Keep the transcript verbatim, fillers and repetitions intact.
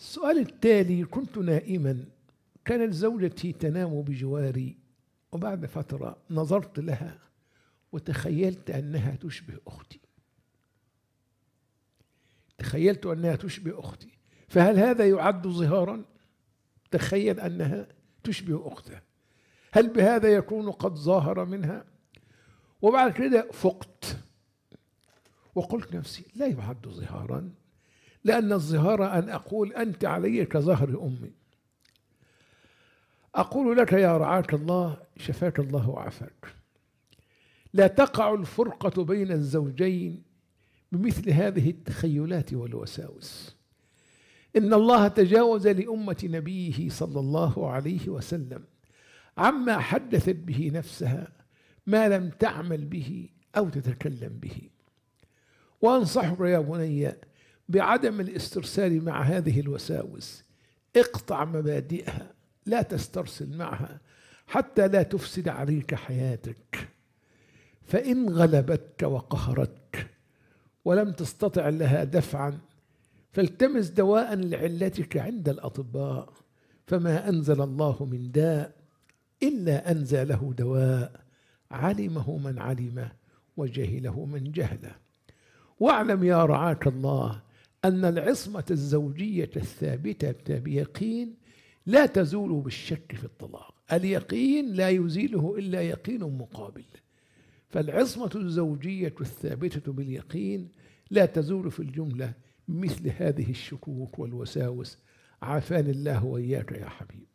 السؤال التالي: كنت نائما، كانت زوجتي تنام بجواري، وبعد فترة نظرت لها وتخيلت أنها تشبه أختي. تخيلت أنها تشبه أختي، فهل هذا يعد ظهارا؟ تخيل أنها تشبه أخته، هل بهذا يكون قد ظاهر منها؟ وبعد كده فقت وقلت نفسي لا يعد ظهارا، لأن الظهار أن أقول أنت علي كظهر أمي. أقول لك يا رعاك الله، شفاك الله وعافاك، لا تقع الفرقة بين الزوجين بمثل هذه التخيلات والوساوس. إن الله تجاوز لأمة نبيه صلى الله عليه وسلم عما حدثت به نفسها ما لم تعمل به أو تتكلم به. وأنصحك يا بني بعدم الاسترسال مع هذه الوساوس، اقطع مبادئها، لا تسترسل معها حتى لا تفسد عليك حياتك. فإن غلبتك وقهرتك ولم تستطع لها دفعا، فالتمس دواء لعلتك عند الأطباء، فما أنزل الله من داء إلا أنزل له دواء، علمه من علمه وجهله من جهله. واعلم يا رعاك الله أن العصمة الزوجية الثابتة بيقين لا تزول بالشك في الطلاق. اليقين لا يزيله إلا يقين مقابل، فالعصمة الزوجية الثابتة باليقين لا تزول في الجملة مثل هذه الشكوك والوساوس. عافاني الله وإياك يا حبيب.